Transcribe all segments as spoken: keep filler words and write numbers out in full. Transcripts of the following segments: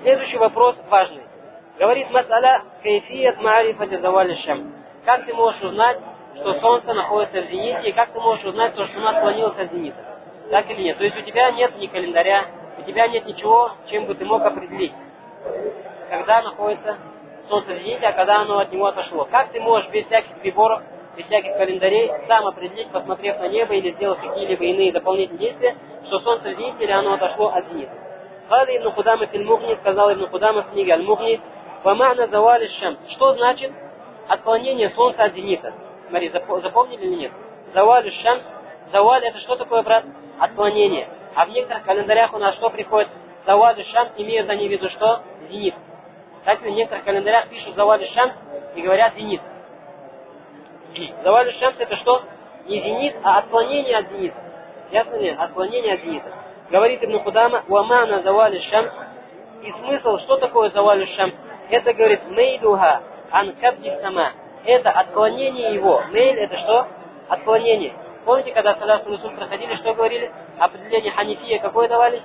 Следующий вопрос важный. Говорит мас'аля кайфият ма'рифати завали шамс. Как ты можешь узнать, что солнце находится в зените, и как ты можешь узнать, что оно отклонилось от зенита? Так или нет? То есть у тебя нет ни календаря, у тебя нет ничего, чем бы ты мог определить, когда находится солнце в зените, а когда оно от него отошло. Как ты можешь без всяких приборов, без всяких календарей сам определить, посмотрев на небо или сделав какие-либо иные дополнительные действия, что солнце в зените или оно отошло от зенита? Кали ибн Кудама фил Мухни, сказал ибн Кудама в книге Аль-Мухни, «Вамана завали шамс». Что значит отклонение солнца от зенита? Смотри, запомнили или нет? Завали шамс. Заваль это что такое, брат? Отклонение. А в некоторых календарях у нас что приходит? Завали шамс, имеют они в виду что? Зенит. Так в некоторых календарях пишут завали шамс и говорят зенит. Завали шамс это что? Не зенит, а отклонение от зенита. Ясно ли? Отклонение от зенита. Говорит ибн Кудама, «Вамана завали шамс». И смысл, что такое завали шамс? Это, говорит, мейдуха ан кабди сама. Это отклонение его. Мейль это что? Отклонение. Помните, когда салясу русул проходили, что говорили? Определение ханифия какое давали?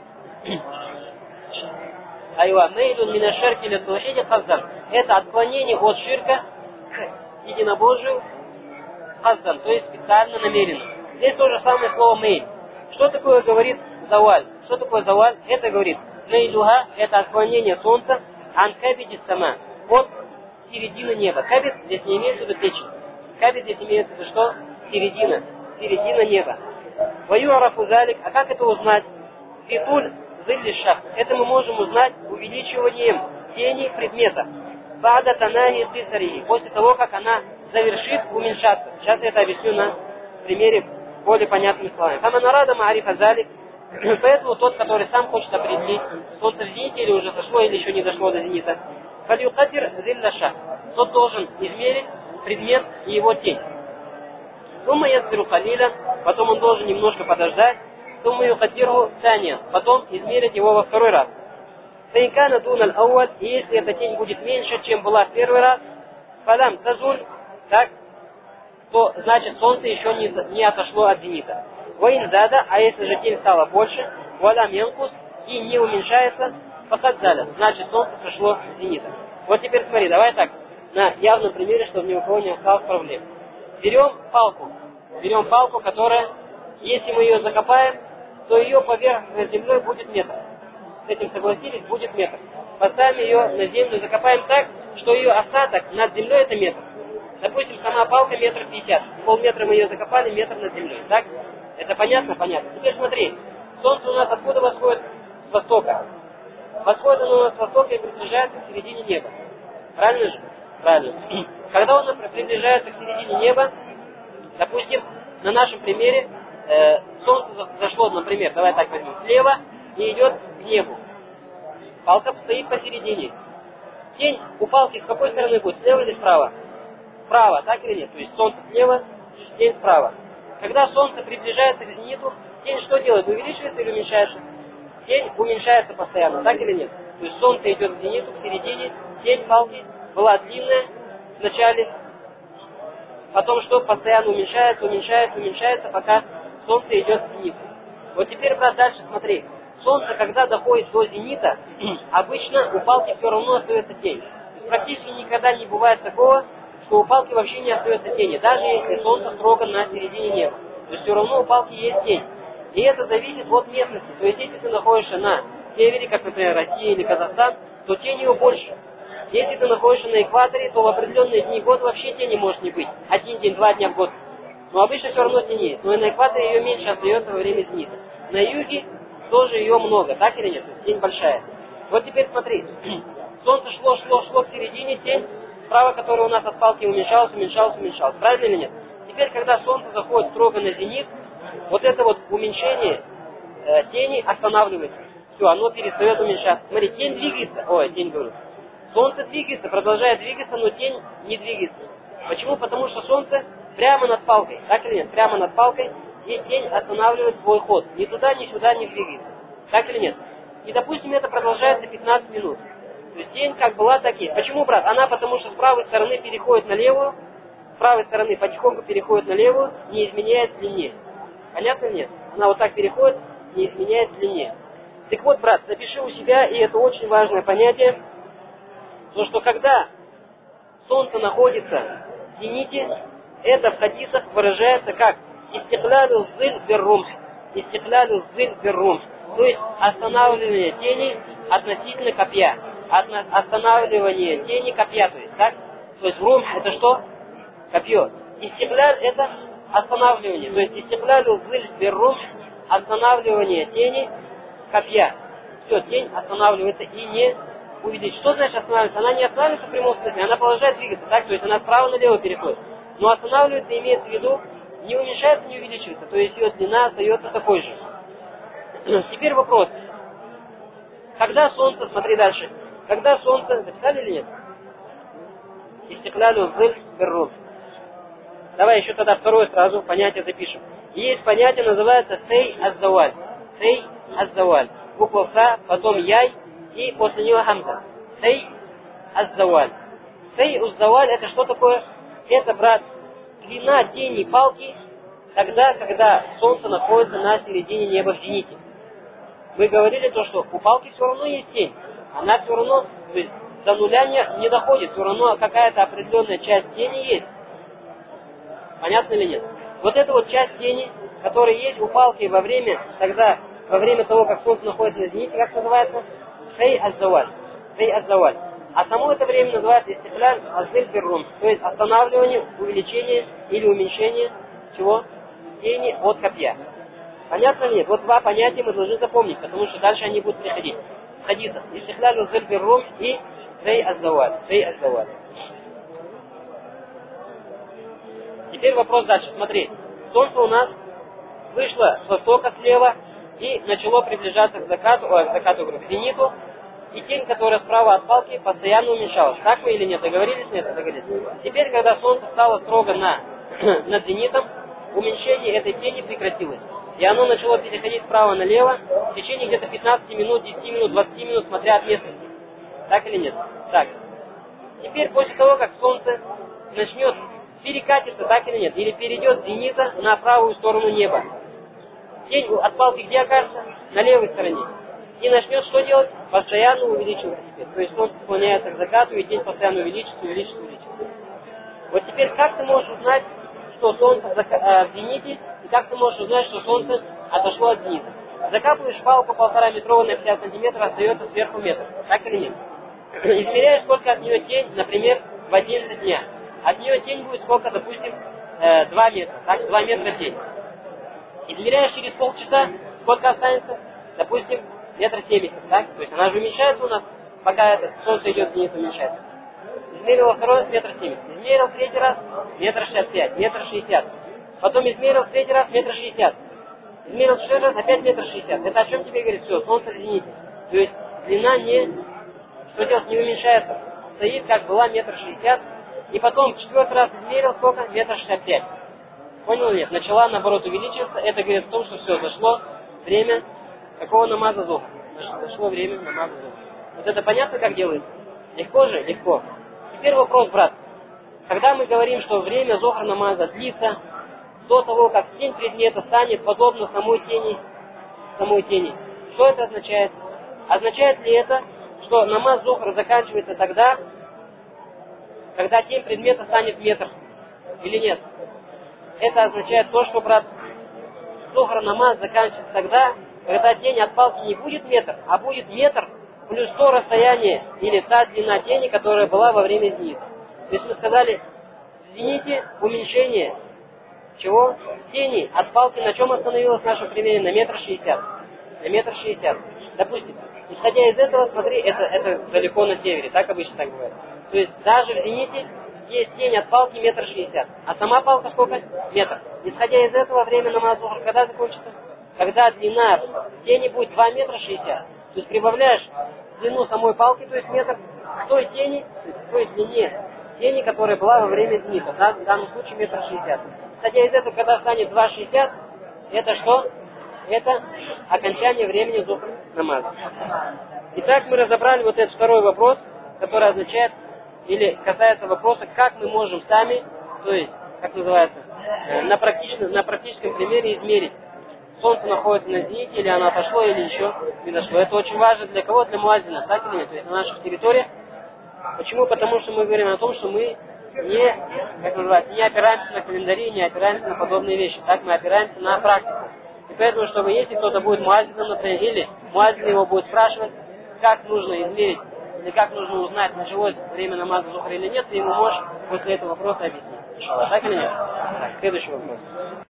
Айва, мейлун мина ширки ля таухиди каздан. Это отклонение от ширка к единобожию каздан, то есть специально намеренно. Здесь то же самое слово мейль. Что такое говорит заваль? Что такое заваль? Это говорит мейлуха, это отклонение солнца ан кабиди сама, от середины неба. Кабид здесь не имеется в виду печень. Кабид здесь имеется в виду что? Середина. Середина неба. Ваюарафу залик. А как это узнать? Фитуль зилли шах. Это мы можем узнать увеличиванием тени предмета. Бада танахи кисари. После того, как она завершит уменьшаться. Сейчас я это объясню на примере более понятными словами. Хаманарада маарифа залик. Поэтому тот, который сам хочет определить, солнце в зените или уже зашло, или еще не дошло до зенита, фалюкадир зилля шах. Тот должен измерить предмет и его тень. Сумма ясбиру халиля, потом он должен немножко подождать, сумма юкадиру таня, потом измерить его во второй раз. Фаикана дуналь ауаль, и если эта тень будет меньше, чем была в первый раз, фалам тазуль, так, то значит солнце еще не, не отошло от зенита. Ваин зада, а если же тень стала больше, валам янкус, и не уменьшается, фахадзаля, значит солнце сошло с зенита. Вот теперь смотри, давай так, на явном примере, чтобы ни у кого не осталось проблем. Берем палку, берем палку, которая, если мы ее закопаем, то ее поверхность над землей будет метр. С этим согласились, будет метр. Поставим ее на землю, закопаем так, что ее остаток над землей это метр. Допустим, сама палка метр пятьдесят. Полметра мы ее закопали, метр над землей. Так? Это понятно? Понятно. Теперь смотри, солнце у нас откуда восходит? С востока. Восходит оно у нас с востока и приближается к середине неба. Правильно же? Правильно. Когда он приближается к середине неба, допустим, на нашем примере, э, солнце зашло, например, давай так возьмем, слева и идет к небу. Палка стоит посередине. Тень у палки с какой стороны будет? Слева или справа? Справа, так или нет? То есть солнце слева, тень справа. Когда солнце приближается к зениту, тень что делает? Увеличивается или уменьшается? Тень уменьшается постоянно, так или нет? То есть солнце идет к зениту, к середине, тень палки была длинная в начале, потом что? Постоянно уменьшается, уменьшается, уменьшается, пока солнце идет к зениту. Вот теперь, брат, дальше смотри. Солнце, когда доходит до зенита, обычно у палки все равно остается тень. Практически никогда не бывает такого, что у палки вообще не остается тени, даже если солнце строго на середине неба. То есть все равно у палки есть тень. И это зависит от местности. То есть если ты находишься на севере, как, например, Россия или Казахстан, то тень ее больше. Если ты находишься на экваторе, то в определенные дни года вообще тени может не быть. Один день, два дня в год. Но обычно все равно тени есть. Но и на экваторе ее меньше остается во время зенита. На юге тоже ее много, так или нет? Тень большая. Вот теперь смотри. Солнце шло, шло, шло к середине, тень справа, которая у нас от палки уменьшалась, уменьшалась, уменьшалась. Правильно или нет? Теперь, когда солнце заходит строго на зенит, вот это вот уменьшение э, тени останавливается. Все, оно перестает уменьшаться. Смотри, тень двигается. Ой, тень говорю. Солнце двигается, продолжает двигаться, но тень не двигается. Почему? Потому что солнце прямо над палкой. Так или нет? Прямо над палкой, и тень останавливает свой ход. Ни туда, ни сюда не двигается. Так или нет? И, допустим, это продолжается пятнадцать минут. То есть тень как была, так и есть. Почему, брат? Она потому что с правой стороны переходит на левую, с правой стороны потихоньку переходит на левую, не изменяет длине. Понятно или нет? Она вот так переходит, не изменяет длине. Так вот, брат, запиши у себя, и это очень важное понятие, то, что когда солнце находится в зените, это в хадисах выражается как истиклалю зыль беррумх. Истиклалю зыль беррумх. То есть останавливание тени относительно копья. Отно- останавливание тени копья, то есть, так? То есть румх это что? Копье. Истиклаль это останавливание. То есть истиклалю зыль беррумх, останавливание тени копья. Все, тень останавливается и не увеличить. Что значит останавливается? Она не останавливается в прямом смысле, она продолжает двигаться, так? То есть она справа налево переходит. Но останавливается имеется в виду, не уменьшается, не увеличивается. То есть ее длина остается такой же. Теперь вопрос. Когда солнце, смотри дальше, когда солнце, записали или нет? Истеклалю зыль беррум. Давай еще тогда второе сразу понятие запишем. Есть понятие, называется сей аззаваль. Сей аззаваль. Буква Са, потом яй и после нее хамза. Сей аззаваль. Сей аззаваль это что такое? Это, брат, длина тени палки тогда, когда солнце находится на середине неба в зените. Мы говорили то, что у палки все равно есть тень. Она все равно, то есть, до нуля не, не доходит, все равно какая-то определенная часть тени есть. Понятно или нет? Вот эта вот часть тени, которая есть у палки во время, тогда, во время того, как солнце находится на зените, как называется? Сей аззаваль. Сей аззаваль. А само это время называется истихляль аззиль беррум, то есть останавливание, увеличение или уменьшение чего? Тени от копья. Понятно ли нет? Вот два понятия мы должны запомнить, потому что дальше они будут приходить. Хадисов. Истихляль аззиль беррум и сей аззаваль. Сей аззаваль. Теперь вопрос дальше. Смотри, солнце у нас вышло с востока слева и начало приближаться к закату, ой, к закату, говорю, к зениту, и тень, которая справа от палки, постоянно уменьшалась. Так мы или нет? Договорились? Нет, договорились. Теперь, когда солнце стало строго на, над зенитом, уменьшение этой тени прекратилось. И оно начало переходить справа налево в течение где-то пятнадцати минут, десяти минут, двадцати минут, смотря от местности. Так или нет? Так. Теперь, после того, как солнце начнет перекатится, так или нет, или перейдет с зенита на правую сторону неба. Тень от палки где окажется? На левой стороне. И начнет что делать? Постоянно увеличиваться теперь. То есть солнце склоняется к закату, и тень постоянно увеличивается, увеличивается, увеличивается. Вот теперь как ты можешь узнать, что солнце в зените, и как ты можешь узнать, что солнце отошло от зенита? Закапываешь палку полтора метровую на пятьдесят сантиметров, остается сверху метр. Так или нет? Измеряешь, сколько от нее тень, например, в одиннадцать дня. От нее тень будет сколько, допустим, два метра. Так, два метра тень. Измеряешь через полчаса, сколько останется, допустим, метр семьдесят. Так? То есть она же уменьшается у нас, пока солнце идет вниз, уменьшается. Измерил во второй раз метр семьдесят. Измерил в третий раз метр шестьдесят пять, метр шестьдесят. Потом измерил в третий раз метр шестьдесят. Измерил в четвертый раз опять метр шестьдесят. Это о чем тебе говорит? Все, солнце в зените. То есть длина не, что делать, не уменьшается. Стоит, как была, метр шестьдесят. И потом в четвертый раз измерил сколько? Метр шестьдесят пять. Понял или нет? Начала, наоборот, увеличиваться. Это говорит о том, что все, зашло время какого намаза зухр. Зашло время намаза зухр. Вот это понятно, как делается? Легко же? Легко. Теперь вопрос, брат. Когда мы говорим, что время зухр намаза длится до того, как тень предмета станет подобно самой тени, самой тени, что это означает? Означает ли это, что намаз зухр заканчивается тогда, когда тень предмета станет метр? Или нет? Это означает то, что, брат, зухр намаз заканчивается тогда, когда тень от палки не будет метр, а будет метр плюс то расстояние или та длина тени, которая была во время зенита. То есть мы сказали, в зените уменьшение чего? Тени от палки на чем остановилось в нашем примере? На метр шестьдесят. На метр шестьдесят. Допустим, исходя из этого, смотри, это, это далеко на севере, так обычно так бывает. То есть даже в зените есть тень от палки метр шестьдесят. А сама палка сколько? Метр. Исходя из этого, время намаз зухр когда закончится? Когда длина тени будет два метра шестьдесят. То есть прибавляешь длину самой палки, то есть метр, к той тени, к той длине тени, которая была во время зенита. Да? В данном случае метр шестьдесят. Исходя из этого, когда станет два шестьдесят, это что? Это окончание времени зухр намаза. Итак, мы разобрали вот этот второй вопрос, который означает, или касается вопроса, как мы можем сами, то есть, как называется, на практическом, на практическом примере измерить, солнце находится на зените, или оно отошло, или еще не дошло. Это очень важно для кого? Для муазина, так или нет? То есть на наших территориях. Почему? Потому что мы говорим о том, что мы не, как называется, не опираемся на календари, не опираемся на подобные вещи. Так мы опираемся на практику. И поэтому, чтобы если кто-то будет муазином, например, или муазин его будет спрашивать, как нужно измерить, или как нужно узнать, началось время намаза зухра или нет, ты ему можешь после этого вопроса объяснить. Так или нет? Так, следующий вопрос.